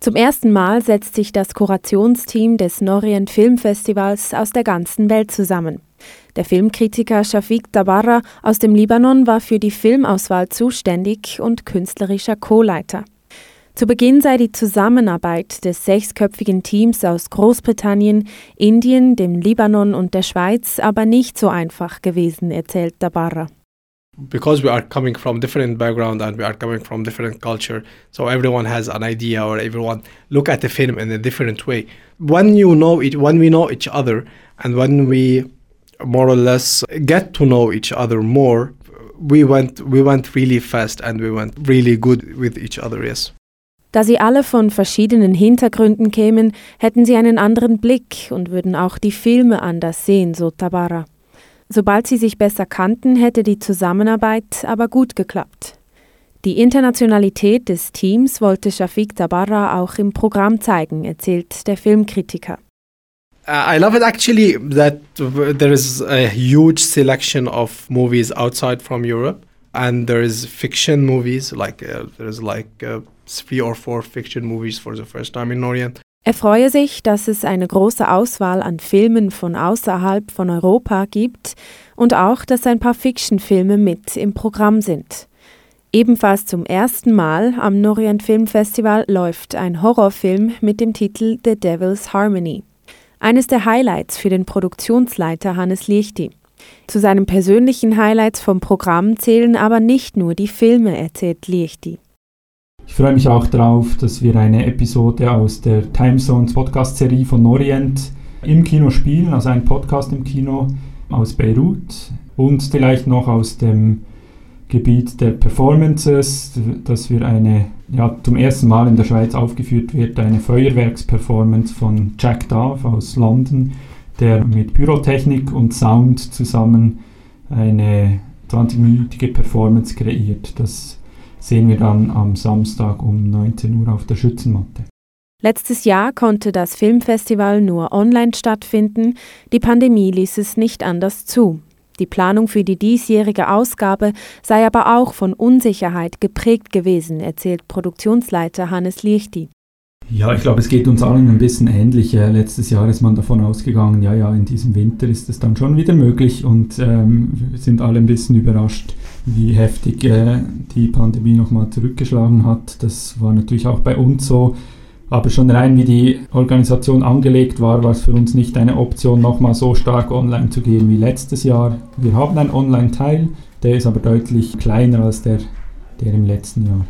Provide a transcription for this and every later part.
Zum ersten Mal setzt sich das Kurationsteam des Norient Filmfestivals aus der ganzen Welt zusammen. Der Filmkritiker Shafiq Tabarra aus dem Libanon war für die Filmauswahl zuständig und künstlerischer Co-Leiter. Zu Beginn sei die Zusammenarbeit des 6-köpfigen Teams aus Großbritannien, Indien, dem Libanon und der Schweiz aber nicht so einfach gewesen, erzählt Tabarra. Because we are coming from different background and we are coming from different culture, so everyone has an idea or everyone look at the film in a different way. When we know each other and when we more or less get to know each other more, we went really fast and we went really good with each other, yes. Da sie alle von verschiedenen Hintergründen kämen, hätten sie einen anderen Blick und würden auch die Filme anders sehen, so Tabarra. Sobald sie sich besser kannten, hätte die Zusammenarbeit aber gut geklappt. Die Internationalität des Teams wollte Shafiq Tabarra auch im Programm zeigen, erzählt der Filmkritiker. I love it actually that there is a huge selection of movies outside from Europe, and there is fiction movies, there is 3 or 4 fiction movies for the first time in Norient. Er freue sich, dass es eine große Auswahl an Filmen von außerhalb von Europa gibt und auch, dass ein paar Fiction-Filme mit im Programm sind. Ebenfalls zum ersten Mal am Norient Film Festival läuft ein Horrorfilm mit dem Titel The Devil's Harmony. Eines der Highlights für den Produktionsleiter Hannes Liechti. Zu seinen persönlichen Highlights vom Programm zählen aber nicht nur die Filme, erzählt Liechti. Ich freue mich auch darauf, dass wir eine Episode aus der Timezones Podcast-Serie von Norient im Kino spielen, also ein Podcast im Kino aus Beirut und vielleicht noch aus dem Gebiet der Performances, dass wir zum ersten Mal in der Schweiz aufgeführt wird, eine Feuerwerksperformance von Jack Dove aus London, der mit Pyrotechnik und Sound zusammen eine 20-minütige Performance kreiert. Das sehen wir dann am Samstag um 19 Uhr auf der Schützenmatte. Letztes Jahr konnte das Filmfestival nur online stattfinden. Die Pandemie ließ es nicht anders zu. Die Planung für die diesjährige Ausgabe sei aber auch von Unsicherheit geprägt gewesen, erzählt Produktionsleiter Hannes Liechti. Ja, ich glaube, es geht uns allen ein bisschen ähnlich. Letztes Jahr ist man davon ausgegangen, in diesem Winter ist es dann schon wieder möglich und wir sind alle ein bisschen überrascht, wie heftig die Pandemie nochmal zurückgeschlagen hat. Das war natürlich auch bei uns so, aber schon rein wie die Organisation angelegt war, war es für uns nicht eine Option, nochmal so stark online zu gehen wie letztes Jahr. Wir haben einen Online-Teil, der ist aber deutlich kleiner als der im letzten Jahr.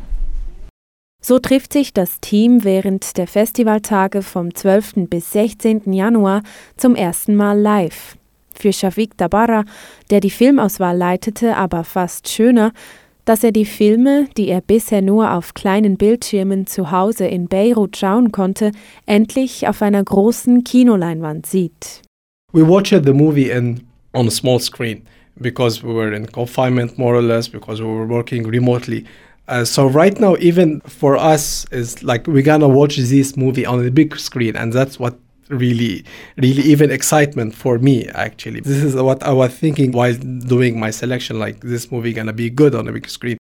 So trifft sich das Team während der Festivaltage vom 12. bis 16. Januar zum ersten Mal live. Für Shafiq Tabarra, der die Filmauswahl leitete, aber fast schöner, dass er die Filme, die er bisher nur auf kleinen Bildschirmen zu Hause in Beirut schauen konnte, endlich auf einer großen Kinoleinwand sieht. We watched the movie on a small screen because we were in confinement more or less, because we were working remotely. So right now, even for us, is like we're gonna watch this movie on the big screen, and that's what really even excitement for me, actually. This is what I was thinking while doing my selection, like this movie gonna be good on a big screen.